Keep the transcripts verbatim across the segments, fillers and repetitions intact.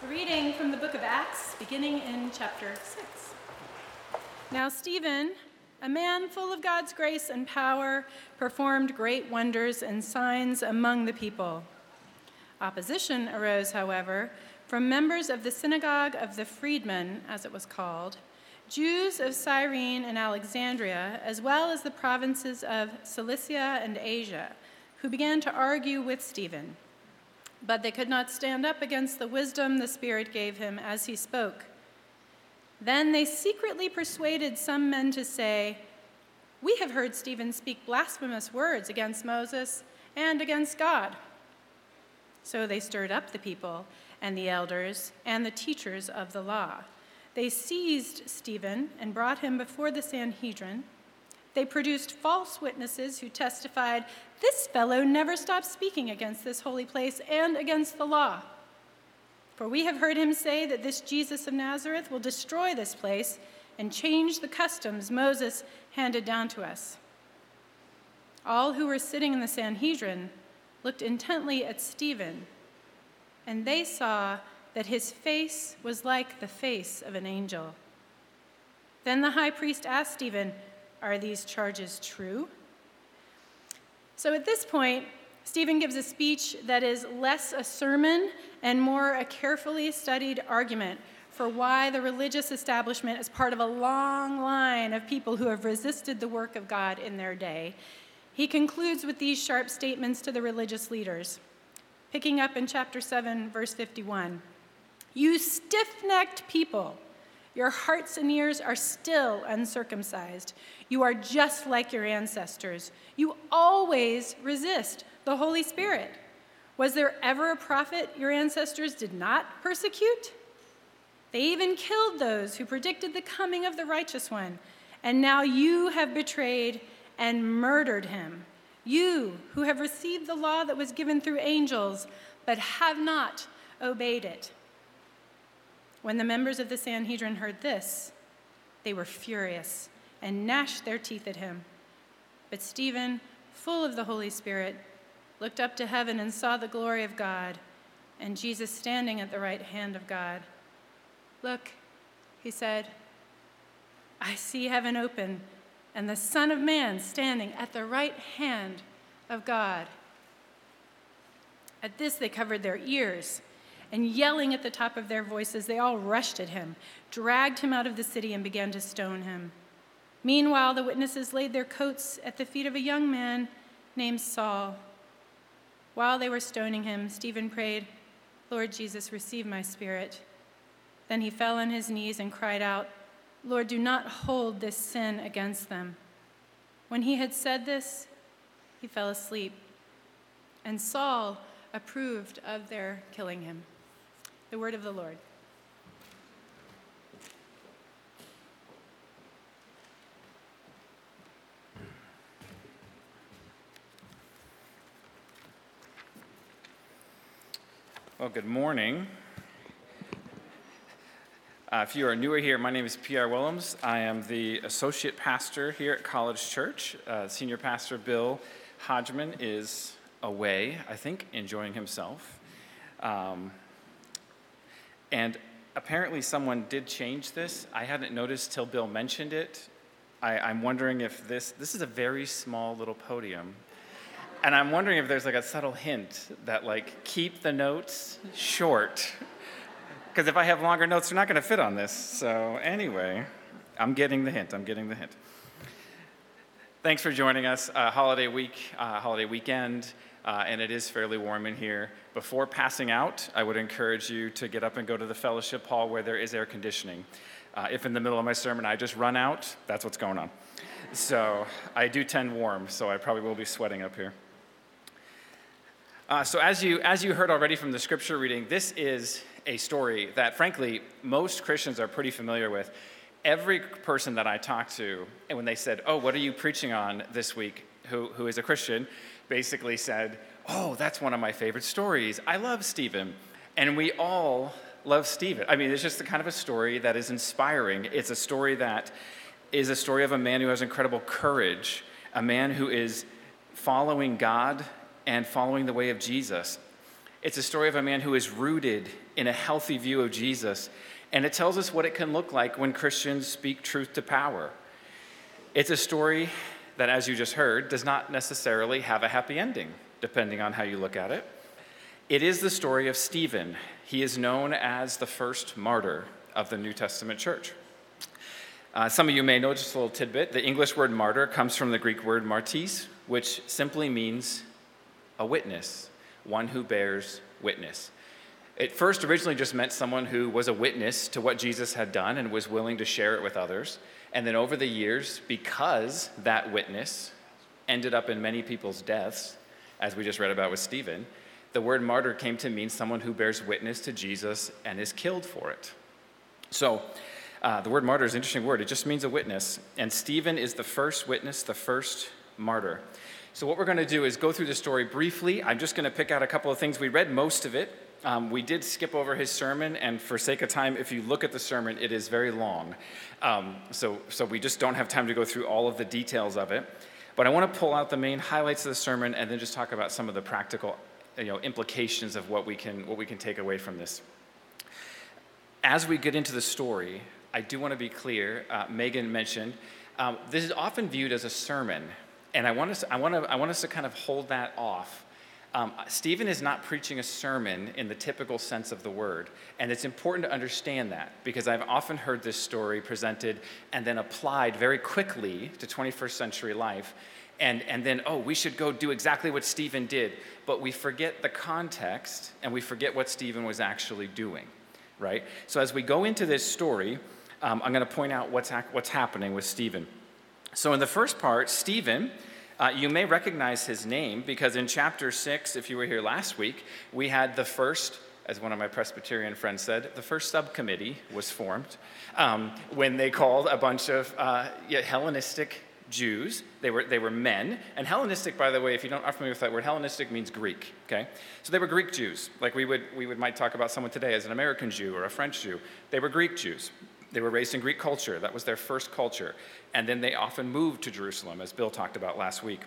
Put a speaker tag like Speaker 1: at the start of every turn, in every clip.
Speaker 1: Reading from the book of Acts, beginning in chapter six. Now Stephen, a man full of God's grace and power, performed great wonders and signs among the people. Opposition arose, however, from members of the synagogue of the freedmen, as it was called, Jews of Cyrene and Alexandria, as well as the provinces of Cilicia and Asia, who began to argue with Stephen. But they could not stand up against the wisdom the Spirit gave him as he spoke. Then they secretly persuaded some men to say, "We have heard Stephen speak blasphemous words against Moses and against God." So they stirred up the people and the elders and the teachers of the law. They seized Stephen and brought him before the Sanhedrin. They produced false witnesses who testified, "This fellow never stops speaking against this holy place and against the law. For we have heard him say that this Jesus of Nazareth will destroy this place and change the customs Moses handed down to us." All who were sitting in the Sanhedrin looked intently at Stephen, and they saw that his face was like the face of an angel. Then the high priest asked Stephen, "Are these charges true?" So at this point, Stephen gives a speech that is less a sermon and more a carefully studied argument for why the religious establishment is part of a long line of people who have resisted the work of God in their day. He concludes with these sharp statements to the religious leaders, picking up in chapter seven, verse fifty-one. "You stiff-necked people, your hearts and ears are still uncircumcised. You are just like your ancestors. You always resist the Holy Spirit. Was there ever a prophet your ancestors did not persecute? They even killed those who predicted the coming of the righteous one. And now you have betrayed and murdered him. You who have received the law that was given through angels, but have not obeyed it." When the members of the Sanhedrin heard this, they were furious and gnashed their teeth at him. But Stephen, full of the Holy Spirit, looked up to heaven and saw the glory of God and Jesus standing at the right hand of God. "Look," he said, "I see heaven open and the Son of Man standing at the right hand of God." At this they covered their ears, and yelling at the top of their voices, they all rushed at him, dragged him out of the city, and began to stone him. Meanwhile, the witnesses laid their coats at the feet of a young man named Saul. While they were stoning him, Stephen prayed, "Lord Jesus, receive my spirit." Then he fell on his knees and cried out, "Lord, do not hold this sin against them." When he had said this, he fell asleep, and Saul approved of their killing him. The word of the Lord.
Speaker 2: Well, good morning. Uh, if you are newer here, my name is P R Willems. I am the associate pastor here at College Church. Uh, Senior pastor Bill Hodgman is away, I think, enjoying himself. Um, and apparently someone did change this. I hadn't noticed till Bill mentioned it. I, I'm wondering if this, this is a very small little podium. And I'm wondering if there's like a subtle hint that like, keep the notes short. Because if I have longer notes, they're not gonna fit on this. So anyway, I'm getting the hint, I'm getting the hint. Thanks for joining us, uh, holiday week, uh, holiday weekend, uh, and it is fairly warm in here. Before passing out, I would encourage you to get up and go to the fellowship hall where there is air conditioning. Uh, if in the middle of my sermon I just run out, that's what's going on. So I do tend warm, so I probably will be sweating up here. Uh, so as you as you heard already from the scripture reading, this is a story that, frankly, most Christians are pretty familiar with. Every person that I talk to, and when they said, "Oh, what are you preaching on this week?" who who is a Christian, basically said, "Oh, that's one of my favorite stories. I love Stephen." And we all love Stephen. I mean, it's just a kind of a story that is inspiring. It's a story that is a story of a man who has incredible courage, a man who is following God and following the way of Jesus. It's a story of a man who is rooted in a healthy view of Jesus, and it tells us what it can look like when Christians speak truth to power. It's a story that, as you just heard, does not necessarily have a happy ending, depending on how you look at it. It is the story of Stephen. He is known as the first martyr of the New Testament church. Uh, some of you may know, just a little tidbit, the English word martyr comes from the Greek word martis, which simply means a witness, one who bears witness. It first originally just meant someone who was a witness to what Jesus had done and was willing to share it with others. And then over the years, because that witness ended up in many people's deaths, as we just read about with Stephen, the word martyr came to mean someone who bears witness to Jesus and is killed for it. So uh, the word martyr is an interesting word. It just means a witness. And Stephen is the first witness, the first martyr. So what we're going to do is go through the story briefly. I'm just going to pick out a couple of things. We read most of it. Um, we did skip over his sermon, and for sake of time, if you look at the sermon, it is very long. Um, so, so we just don't have time to go through all of the details of it. But I want to pull out the main highlights of the sermon and then just talk about some of the practical, you know, implications of what we can what we can take away from this. As we get into the story, I do want to be clear. Uh, Megan mentioned um, this is often viewed as a sermon, and I want us I want to I want us to kind of hold that off. Um, Stephen is not preaching a sermon in the typical sense of the word, and it's important to understand that because I've often heard this story presented and then applied very quickly to twenty-first century life, and, and then, oh, we should go do exactly what Stephen did, but we forget the context and we forget what Stephen was actually doing, right? So as we go into this story, um, I'm going to point out what's, ha- what's happening with Stephen. So in the first part, Stephen, Uh, you may recognize his name because in chapter six, if you were here last week, we had the first, as one of my Presbyterian friends said, the first subcommittee was formed um, when they called a bunch of uh, yeah, Hellenistic Jews. They were they were men. And Hellenistic, by the way, if you don't are familiar with that word, Hellenistic means Greek, okay? So they were Greek Jews. Like we would we would might talk about someone today as an American Jew or a French Jew. They were Greek Jews. They were raised in Greek culture. That was their first culture. And then they often moved to Jerusalem, as Bill talked about last week.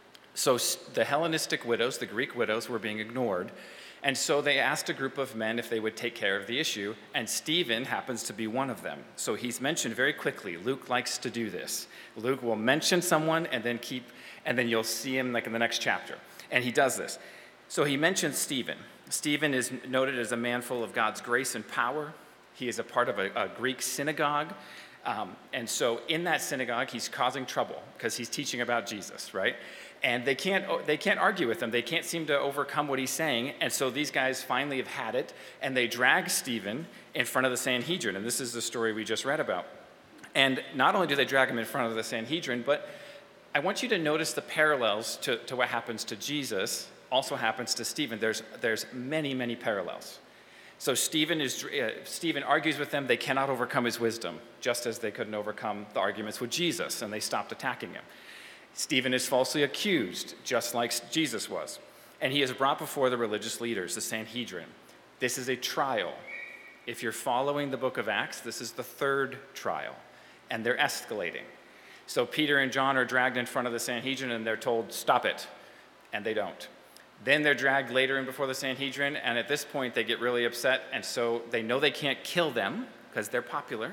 Speaker 2: So the Hellenistic widows, the Greek widows, were being ignored. And so they asked a group of men if they would take care of the issue, and Stephen happens to be one of them. So he's mentioned very quickly. Luke likes to do this. Luke will mention someone and then keep, and then you'll see him like in the next chapter. And he does this. So he mentions Stephen. Stephen is noted as a man full of God's grace and power. He is a part of a, a Greek synagogue. Um, and so in that synagogue, he's causing trouble because he's teaching about Jesus, right? And they can't they can't argue with him. They can't seem to overcome what he's saying. And so these guys finally have had it, and they drag Stephen in front of the Sanhedrin. And this is the story we just read about. And not only do they drag him in front of the Sanhedrin, but I want you to notice the parallels to, to what happens to Jesus also happens to Stephen. There's, there's many, many parallels. So Stephen, is, uh, Stephen argues with them. They cannot overcome his wisdom, just as they couldn't overcome the arguments with Jesus, and they stopped attacking him. Stephen is falsely accused, just like Jesus was. And he is brought before the religious leaders, the Sanhedrin. This is a trial. If you're following the book of Acts, this is the third trial, and they're escalating. So Peter and John are dragged in front of the Sanhedrin, and they're told, stop it, and they don't. Then they're dragged later in before the Sanhedrin, and at this point, they get really upset, and so they know they can't kill them, because they're popular,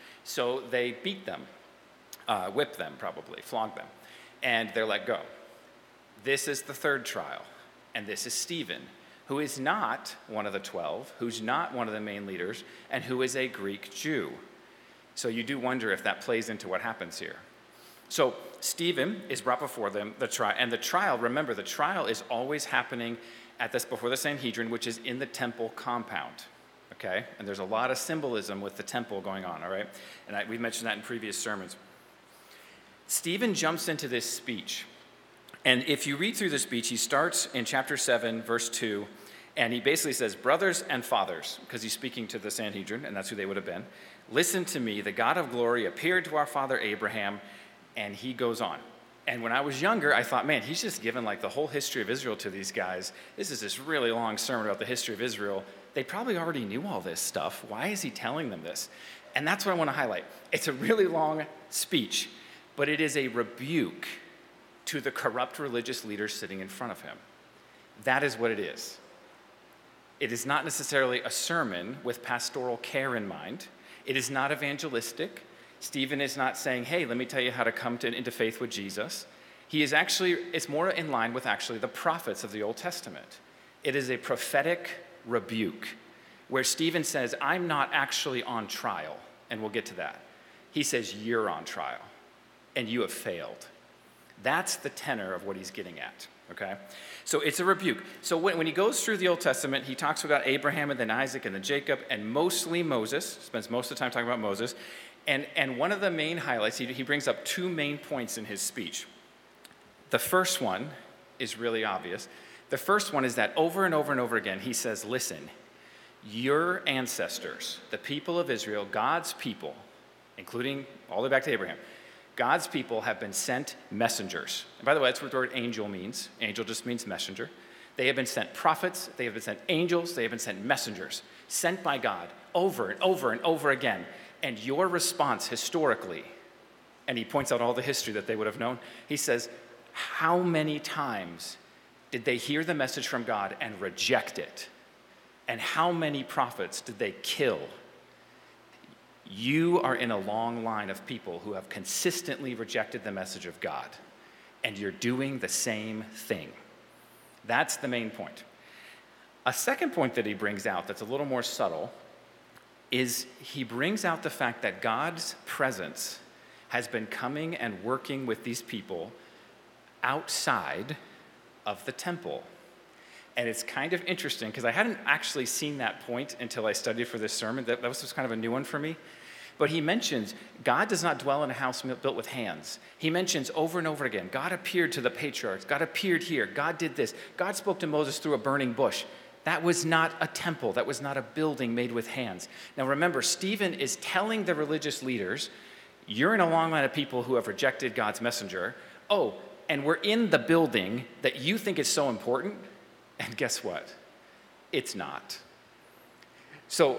Speaker 2: so they beat them, uh, whip them probably, flog them, and they're let go. This is the third trial, and this is Stephen, who is not one of the twelve, who's not one of the main leaders, and who is a Greek Jew. So you do wonder if that plays into what happens here. So Stephen is brought before them, the trial, and the trial, remember, the trial is always happening at this before the Sanhedrin, which is in the temple compound, okay? And there's a lot of symbolism with the temple going on, all right? And I, we mentioned that in previous sermons. Stephen jumps into this speech, and if you read through the speech, he starts in chapter seven, verse two, and he basically says, brothers and fathers, because he's speaking to the Sanhedrin, and that's who they would have been. Listen to me, the God of glory appeared to our father Abraham, and he goes on. And when I was younger, I thought, man, he's just given like the whole history of Israel to these guys. This is this really long sermon about the history of Israel. They probably already knew all this stuff. Why is he telling them this? And that's what I want to highlight. It's a really long speech, but it is a rebuke to the corrupt religious leaders sitting in front of him. That is what it is. It is not necessarily a sermon with pastoral care in mind. It is not evangelistic. Stephen is not saying, hey, let me tell you how to come to, into faith with Jesus. He is actually, it's more in line with actually the prophets of the Old Testament. It is a prophetic rebuke where Stephen says, I'm not actually on trial, and we'll get to that. He says, you're on trial, and you have failed. That's the tenor of what he's getting at, okay? So it's a rebuke. So when, when he goes through the Old Testament, he talks about Abraham and then Isaac and then Jacob and mostly Moses, spends most of the time talking about Moses. And, and one of the main highlights, he, he brings up two main points in his speech. The first one is really obvious. The first one is that over and over and over again, he says, listen, your ancestors, the people of Israel, God's people, including all the way back to Abraham, God's people have been sent messengers. And by the way, that's what the word angel means. Angel just means messenger. They have been sent prophets, they have been sent angels, they have been sent messengers, sent by God over and over and over again. And your response historically, and he points out all the history that they would have known, he says, how many times did they hear the message from God and reject it? And how many prophets did they kill? You are in a long line of people who have consistently rejected the message of God, and you're doing the same thing. That's the main point. A second point that he brings out that's a little more subtle is he brings out the fact that God's presence has been coming and working with these people outside of the temple. And it's kind of interesting because I hadn't actually seen that point until I studied for this sermon. That, that was just kind of a new one for me. But he mentions God does not dwell in a house built with hands. He mentions over and over again, God appeared to the patriarchs. God appeared here. God did this. God spoke to Moses through a burning bush. That was not a temple. That was not a building made with hands. Now remember, Stephen is telling the religious leaders, you're in a long line of people who have rejected God's messenger. Oh, and we're in the building that you think is so important. And guess what? It's not. So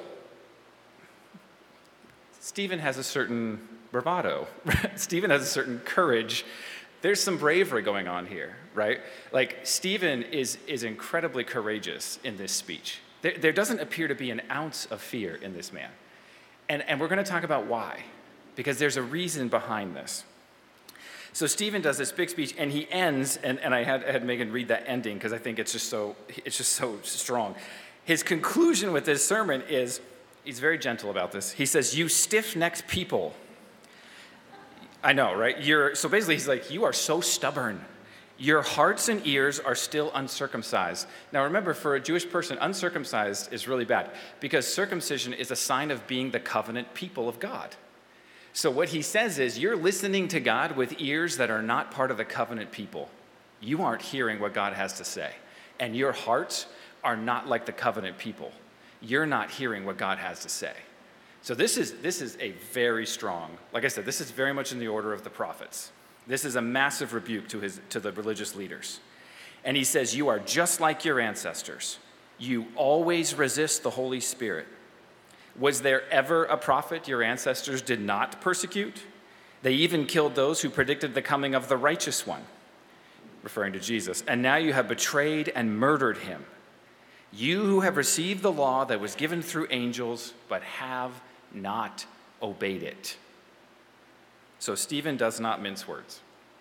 Speaker 2: Stephen has a certain bravado. Stephen has a certain courage. There's some bravery going on here, right? Like Stephen is, is incredibly courageous in this speech. There, there doesn't appear to be an ounce of fear in this man. And, and we're going to talk about why, because there's a reason behind this. So Stephen does this big speech, and he ends, and, and I had, I had Megan read that ending because I think it's just so it's just so strong. His conclusion with this sermon is, he's very gentle about this. He says, you stiff-necked people. I know, right? You're so basically he's like, you are so stubborn. Your hearts and ears are still uncircumcised. Now remember, for a Jewish person, uncircumcised is really bad because circumcision is a sign of being the covenant people of God. So what he says is, you're listening to God with ears that are not part of the covenant people. You aren't hearing what God has to say. And your hearts are not like the covenant people. You're not hearing what God has to say. So this is, this is a very strong, like I said, this is very much in the order of the prophets. This is a massive rebuke to, his, to the religious leaders. And he says, you are just like your ancestors. You always resist the Holy Spirit. Was there ever a prophet your ancestors did not persecute? They even killed those who predicted the coming of the righteous one, referring to Jesus. And now you have betrayed and murdered him. You who have received the law that was given through angels, but have not obeyed it. So Stephen does not mince words.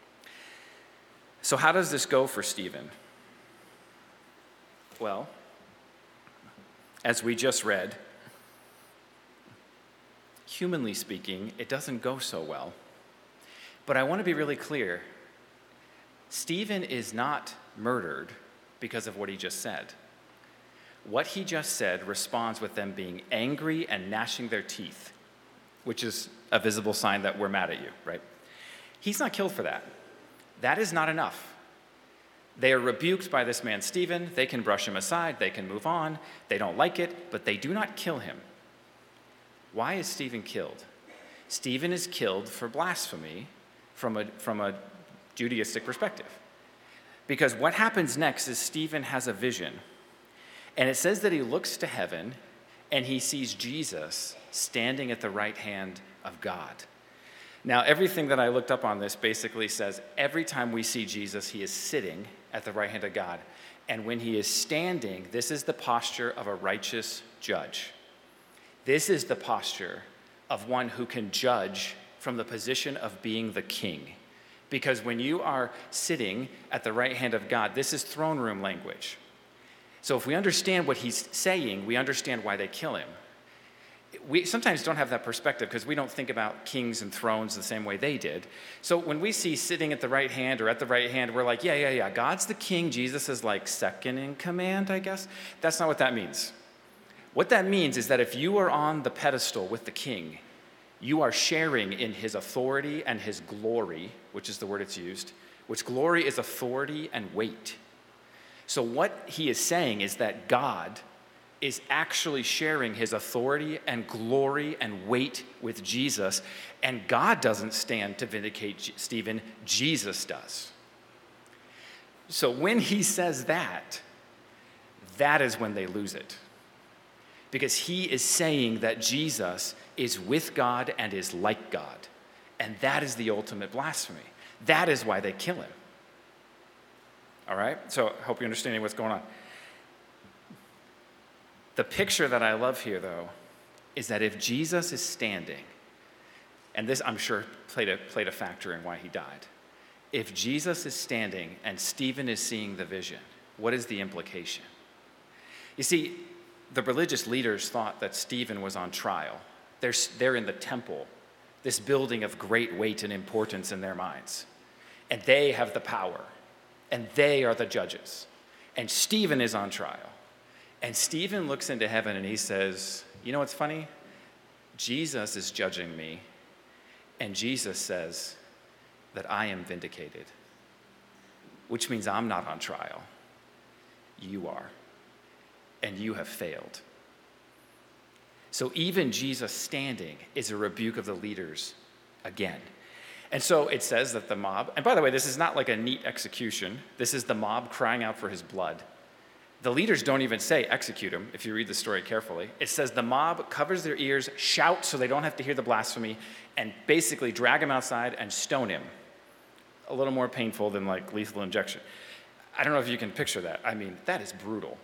Speaker 2: So how does this go for Stephen? Well, as we just read, humanly speaking, it doesn't go so well. But I want to be really clear. Stephen is not murdered because of what he just said. What he just said responds with them being angry and gnashing their teeth, which is a visible sign that we're mad at you, right? He's not killed for that. That is not enough. They are rebuked by this man, Stephen. They can brush him aside. They can move on. They don't like it, but they do not kill him. Why is Stephen killed? Stephen is killed for blasphemy from a, from a Judaistic perspective. Because what happens next is Stephen has a vision. And it says that he looks to heaven and he sees Jesus standing at the right hand of God. Now, everything that I looked up on this basically says every time we see Jesus, he is sitting at the right hand of God. And when he is standing, this is the posture of a righteous judge. This is the posture of one who can judge from the position of being the king. Because when you are sitting at the right hand of God, this is throne room language. So if we understand what he's saying, we understand why they kill him. We sometimes don't have that perspective because we don't think about kings and thrones the same way they did. So when we see sitting at the right hand or at the right hand, we're like, yeah, yeah, yeah, God's the king. Jesus is like second in command, I guess. That's not what that means. What that means is that if you are on the pedestal with the king, you are sharing in his authority and his glory, which is the word it's used, which glory is authority and weight. So what he is saying is that God is actually sharing his authority and glory and weight with Jesus, and God doesn't stand to vindicate Stephen, Jesus does. So when he says that, that is when they lose it. Because he is saying that Jesus is with God and is like God. And that is the ultimate blasphemy. That is why they kill him. All right? So I hope you're understanding what's going on. The picture that I love here, though, is that if Jesus is standing, and this, I'm sure, played a, played a factor in why he died. If Jesus is standing and Stephen is seeing the vision, what is the implication? You see, the religious leaders thought that Stephen was on trial. They're, they're in the temple, this building of great weight and importance in their minds. And they have the power, and they are the judges. And Stephen is on trial. And Stephen looks into heaven and he says, you know what's funny? Jesus is judging me, and Jesus says that I am vindicated, which means I'm not on trial. You are, and you have failed. So even Jesus standing is a rebuke of the leaders again. And so it says that the mob, and by the way, this is not like a neat execution. This is the mob crying out for his blood. The leaders don't even say execute him, if you read the story carefully. It says the mob covers their ears, shout so they don't have to hear the blasphemy, and basically drag him outside and stone him. A little more painful than like lethal injection. I don't know if you can picture that. I mean, that is brutal.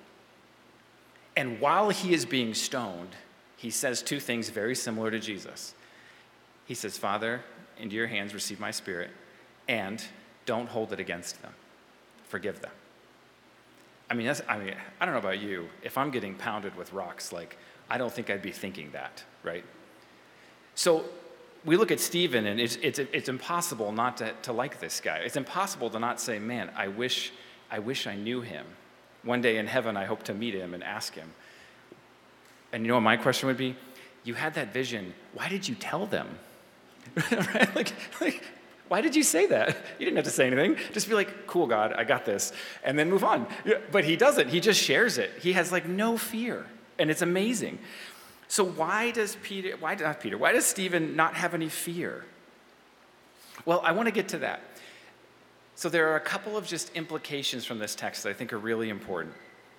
Speaker 2: And while he is being stoned, he says two things very similar to Jesus. He says, Father, into your hands receive my spirit, and don't hold it against them. Forgive them. I mean, that's, I mean, I don't know about you. If I'm getting pounded with rocks, like, I don't think I'd be thinking that, right? So we look at Stephen, and it's, it's, it's impossible not to, to like this guy. It's impossible to not say, man, I wish, I wish I knew him. One day in heaven, I hope to meet him and ask him. And you know what my question would be? You had that vision. Why did you tell them? Right? Like, like, why did you say that? You didn't have to say anything. Just be like, cool, God, I got this, and then move on. But he doesn't. He just shares it. He has like no fear, and it's amazing. So why does Peter, why not Peter, why does Stephen not have any fear? Well, I want to get to that. So there are a couple of just implications from this text that I think are really important.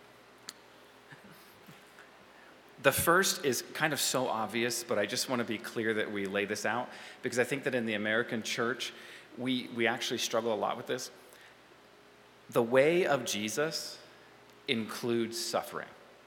Speaker 2: The first is kind of so obvious, but I just want to be clear that we lay this out, because I think that in the American church, we, we actually struggle a lot with this. The way of Jesus includes suffering.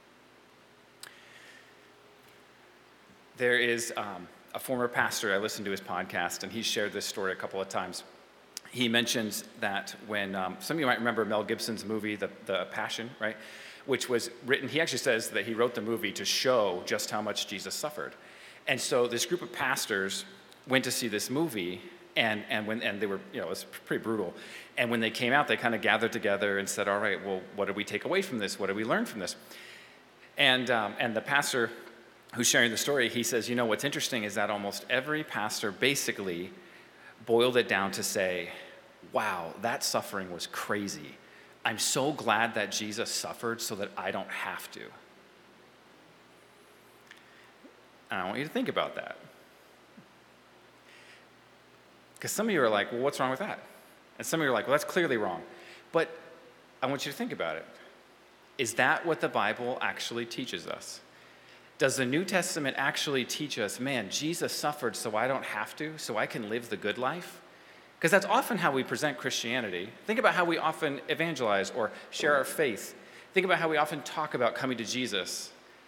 Speaker 2: There is um, a former pastor, I listened to his podcast, and he shared this story a couple of times. He mentions that when, um, some of you might remember Mel Gibson's movie, The, the Passion, right? Which was written, he actually says that he wrote the movie to show just how much Jesus suffered. And so this group of pastors went to see this movie, and and when and they were, you know, it was pretty brutal. And when they came out, they kind of gathered together and said, all right, well, what did we take away from this? What did we learn from this? And um, and the pastor who's sharing the story, he says, you know, what's interesting is that almost every pastor basically boiled it down to say, wow, that suffering was crazy. I'm so glad that Jesus suffered so that I don't have to. And I want you to think about that. Because some of you are like, well, what's wrong with that? And some of you are like, well, that's clearly wrong. But I want you to think about it. Is that what the Bible actually teaches us? Does the New Testament actually teach us, man, Jesus suffered so I don't have to, so I can live the good life? Because that's often how we present Christianity. Think about how we often evangelize or share our faith. Think about how we often talk about coming to Jesus.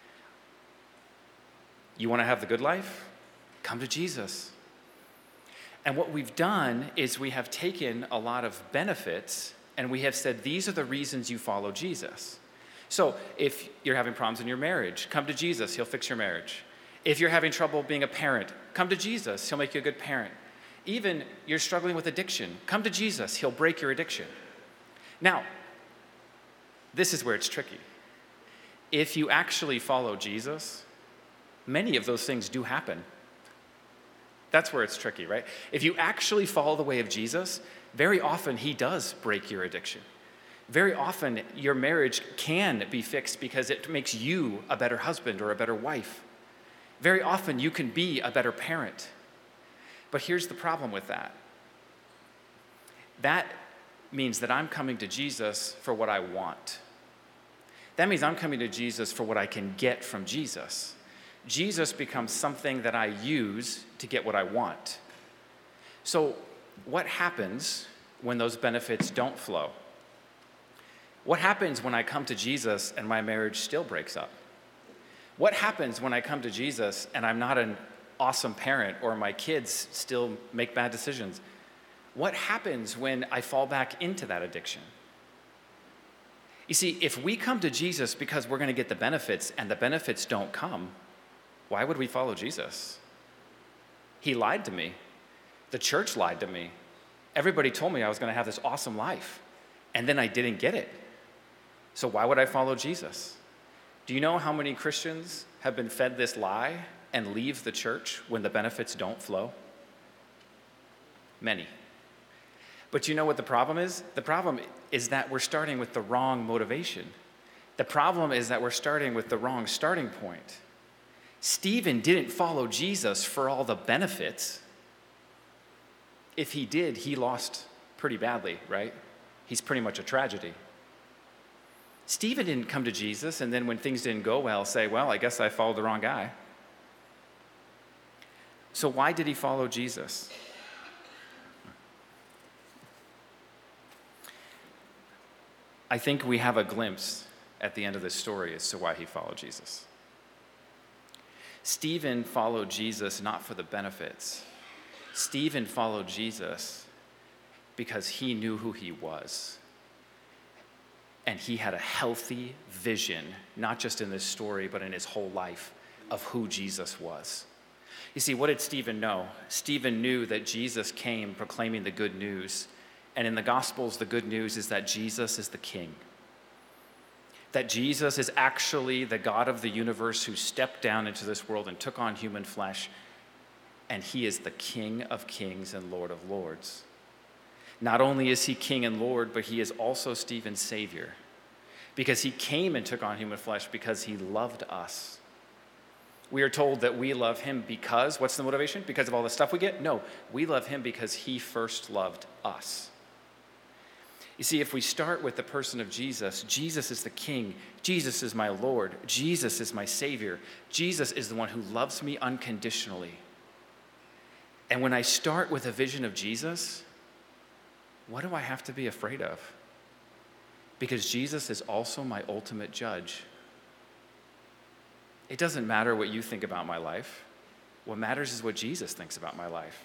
Speaker 2: You want to have the good life? Come to Jesus. And what we've done is we have taken a lot of benefits and we have said, these are the reasons you follow Jesus. So if you're having problems in your marriage, come to Jesus, he'll fix your marriage. If you're having trouble being a parent, come to Jesus, he'll make you a good parent. Even you're struggling with addiction, come to Jesus, he'll break your addiction. Now, this is where it's tricky. If you actually follow Jesus, many of those things do happen. That's where it's tricky, right? If you actually follow the way of Jesus, very often he does break your addiction. Very often your marriage can be fixed because it makes you a better husband or a better wife. Very often you can be a better parent. But here's the problem with that. That means that I'm coming to Jesus for what I want. That means I'm coming to Jesus for what I can get from Jesus. Jesus becomes something that I use to get what I want. So what happens when those benefits don't flow? What happens when I come to Jesus and my marriage still breaks up? What happens when I come to Jesus and I'm not an awesome parent or my kids still make bad decisions? What happens when I fall back into that addiction? You see, if we come to Jesus because we're going to get the benefits and the benefits don't come, why would we follow Jesus? He lied to me. The church lied to me. Everybody told me I was going to have this awesome life, and then I didn't get it. So why would I follow Jesus? Do you know how many Christians have been fed this lie and leave the church when the benefits don't flow? Many. But you know what the problem is? The problem is that we're starting with the wrong motivation. The problem is that we're starting with the wrong starting point. Stephen didn't follow Jesus for all the benefits. If he did, he lost pretty badly, right? He's pretty much a tragedy. Stephen didn't come to Jesus and then when things didn't go well, say, well, I guess I followed the wrong guy. So why did he follow Jesus? I think we have a glimpse at the end of this story as to why he followed Jesus. Stephen followed Jesus not for the benefits. Stephen followed Jesus because he knew who he was. And he had a healthy vision, not just in this story, but in his whole life, of who Jesus was. You see, what did Stephen know? Stephen knew that Jesus came proclaiming the good news. And in the Gospels, the good news is that Jesus is the King. That Jesus is actually the God of the universe who stepped down into this world and took on human flesh. And he is the King of kings and Lord of lords. Not only is he King and Lord, but he is also Stephen's Savior. Because he came and took on human flesh because he loved us. We are told that we love him because, what's the motivation? Because of all the stuff we get? No, we love him because he first loved us. You see, if we start with the person of Jesus, Jesus is the King, Jesus is my Lord, Jesus is my Savior, Jesus is the one who loves me unconditionally. And when I start with a vision of Jesus, what do I have to be afraid of? Because Jesus is also my ultimate judge. It doesn't matter what you think about my life. What matters is what Jesus thinks about my life.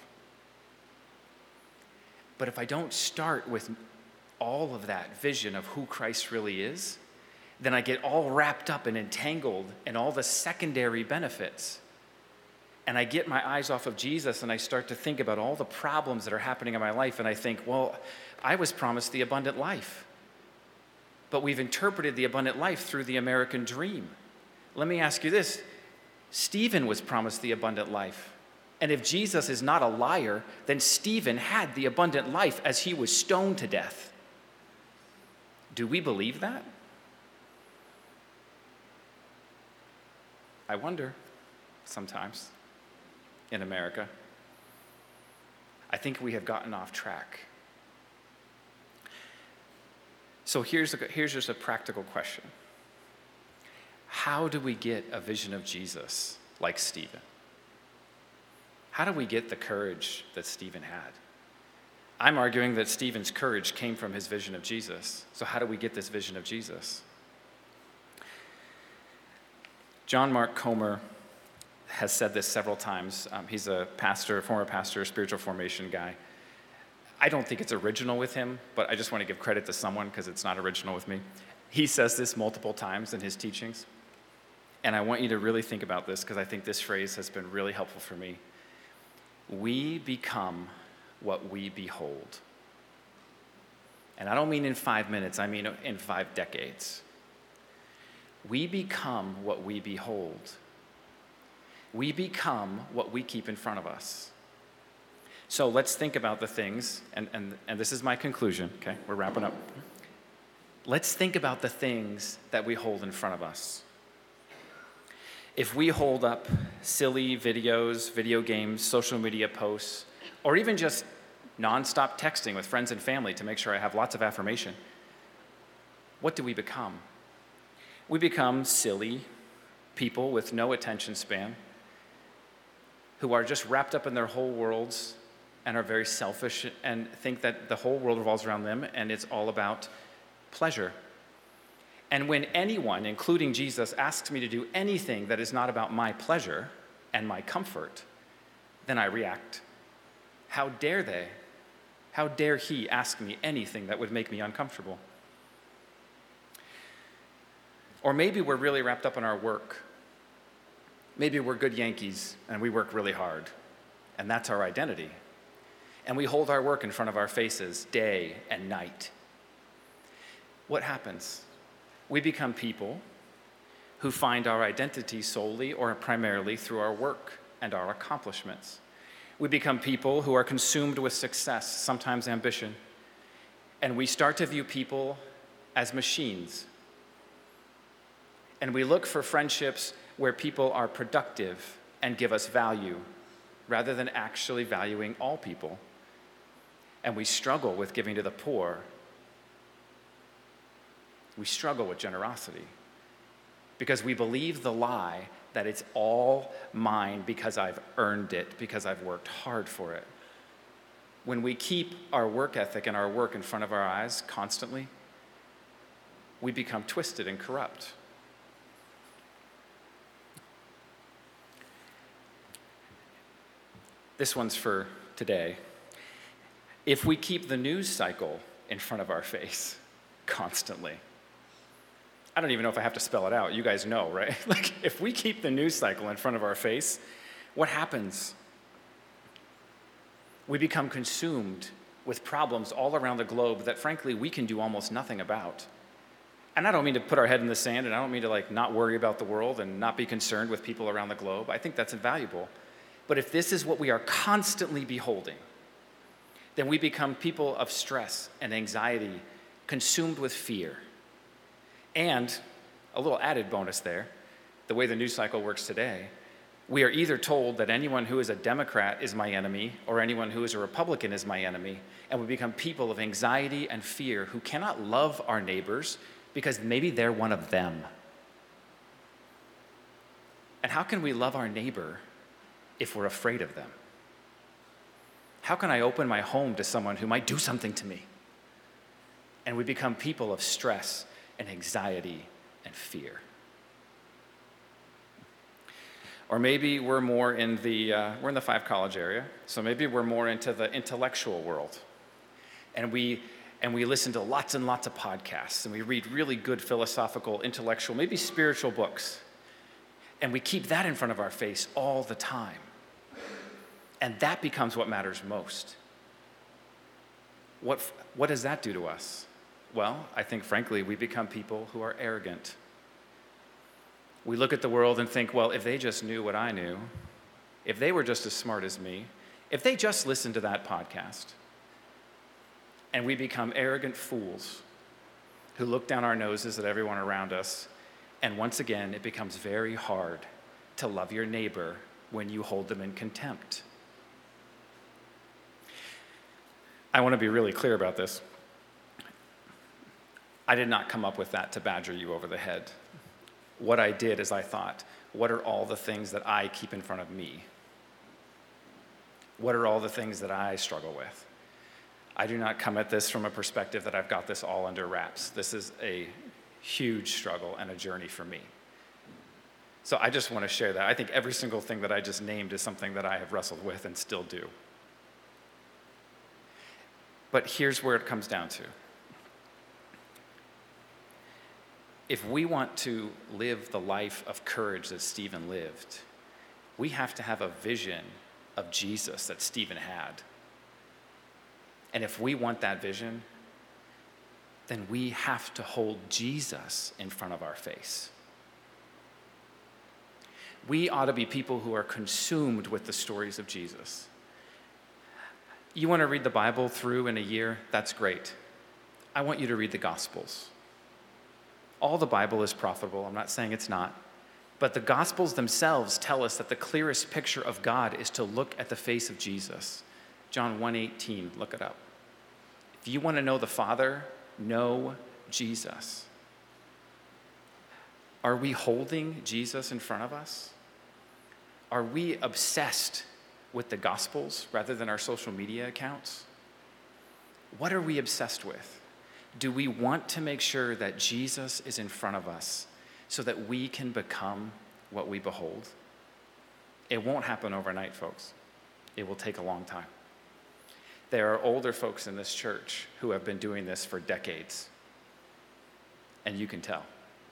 Speaker 2: But if I don't start with all of that vision of who Christ really is, then I get all wrapped up and entangled in all the secondary benefits. And I get my eyes off of Jesus and I start to think about all the problems that are happening in my life. And I think, well, I was promised the abundant life. But we've interpreted the abundant life through the American dream. Let me ask you this. Stephen was promised the abundant life. And if Jesus is not a liar, then Stephen had the abundant life as he was stoned to death. Do we believe that? I wonder sometimes in America. I think we have gotten off track. So here's, a, here's just a practical question. How do we get a vision of Jesus like Stephen? How do we get the courage that Stephen had? I'm arguing that Stephen's courage came from his vision of Jesus. So how do we get this vision of Jesus? John Mark Comer has said this several times. Um, he's a pastor, former pastor, spiritual formation guy. I don't think it's original with him, but I just want to give credit to someone because it's not original with me. He says this multiple times in his teachings, and I want you to really think about this because I think this phrase has been really helpful for me. We become what we behold. And I don't mean in five minutes, I mean in five decades. We become what we behold. We become what we keep in front of us. So let's think about the things, and, and, and this is my conclusion, okay? We're wrapping up. Let's think about the things that we hold in front of us. If we hold up silly videos, video games, social media posts, or even just nonstop texting with friends and family to make sure I have lots of affirmation, what do we become? We become silly people with no attention span who are just wrapped up in their whole worlds and are very selfish and think that the whole world revolves around them and it's all about pleasure. And when anyone, including Jesus, asks me to do anything that is not about my pleasure and my comfort, then I react. How dare they? How dare he ask me anything that would make me uncomfortable? Or maybe we're really wrapped up in our work. Maybe we're good Yankees and we work really hard, and that's our identity. And we hold our work in front of our faces day and night. What happens? We become people who find our identity solely or primarily through our work and our accomplishments. We become people who are consumed with success, sometimes ambition, and we start to view people as machines. And we look for friendships where people are productive and give us value, rather than actually valuing all people. And we struggle with giving to the poor. We struggle with generosity because we believe the lie that it's all mine because I've earned it, because I've worked hard for it. When we keep our work ethic and our work in front of our eyes constantly, we become twisted and corrupt. This one's for today. If we keep the news cycle in front of our face constantly, I don't even know if I have to spell it out. You guys know, right? Like, if we keep the news cycle in front of our face, what happens? We become consumed with problems all around the globe that, frankly, we can do almost nothing about. And I don't mean to put our head in the sand, and I don't mean to, like, not worry about the world and not be concerned with people around the globe. I think that's invaluable. But if this is what we are constantly beholding, then we become people of stress and anxiety, consumed with fear. And a little added bonus there, the way the news cycle works today, we are either told that anyone who is a Democrat is my enemy or anyone who is a Republican is my enemy, and we become people of anxiety and fear who cannot love our neighbors because maybe they're one of them. And how can we love our neighbor if we're afraid of them? How can I open my home to someone who might do something to me? And we become people of stress and anxiety and fear. Or maybe we're more in the, uh, we're in the Five College area, so maybe we're more into the intellectual world. And we, and we listen to lots and lots of podcasts, and we read really good philosophical, intellectual, maybe spiritual books. And we keep that in front of our face all the time. And that becomes what matters most. What, what does that do to us? Well, I think, frankly, we become people who are arrogant. We look at the world and think, well, if they just knew what I knew, if they were just as smart as me, if they just listened to that podcast, and we become arrogant fools who look down our noses at everyone around us, and once again, it becomes very hard to love your neighbor when you hold them in contempt. I want to be really clear about this. I did not come up with that to badger you over the head. What I did is I thought, what are all the things that I keep in front of me? What are all the things that I struggle with? I do not come at this from a perspective that I've got this all under wraps. This is a huge struggle and a journey for me. So I just want to share that. I think every single thing that I just named is something that I have wrestled with and still do. But here's where it comes down to. If we want to live the life of courage that Stephen lived, we have to have a vision of Jesus that Stephen had. And if we want that vision, then we have to hold Jesus in front of our face. We ought to be people who are consumed with the stories of Jesus. You want to read the Bible through in a year? That's great. I want you to read the Gospels. All the Bible is profitable. I'm not saying it's not. But the Gospels themselves tell us that the clearest picture of God is to look at the face of Jesus. John one eighteen, look it up. If you want to know the Father, know Jesus. Are we holding Jesus in front of us? Are we obsessed with the Gospels rather than our social media accounts? What are we obsessed with? Do we want to make sure that Jesus is in front of us so that we can become what we behold? It won't happen overnight, folks. It will take a long time. There are older folks in this church who have been doing this for decades, and you can tell.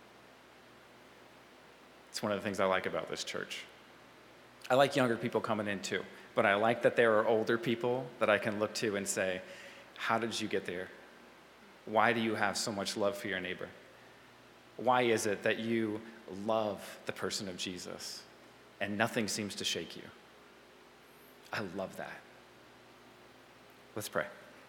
Speaker 2: It's one of the things I like about this church. I like younger people coming in too, but I like that there are older people that I can look to and say, how did you get there? Why do you have so much love for your neighbor? Why is it that you love the person of Jesus and nothing seems to shake you? I love that. Let's pray.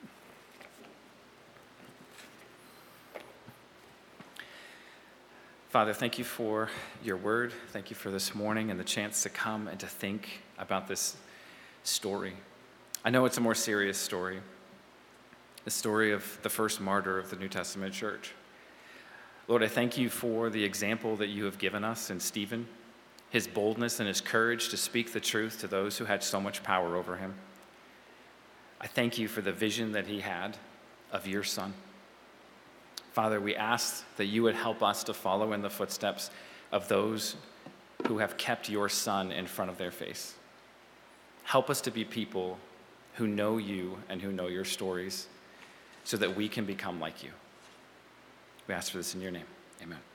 Speaker 2: Father, thank you for your word. Thank you for this morning and the chance to come and to think about this story. I know it's a more serious story, the story of the first martyr of the New Testament church. Lord, I thank you for the example that you have given us in Stephen, his boldness and his courage to speak the truth to those who had so much power over him. I thank you for the vision that he had of your Son. Father, we ask that you would help us to follow in the footsteps of those who have kept your Son in front of their face. Help us to be people who know you and who know your stories so that we can become like you. We ask for this in your name. Amen.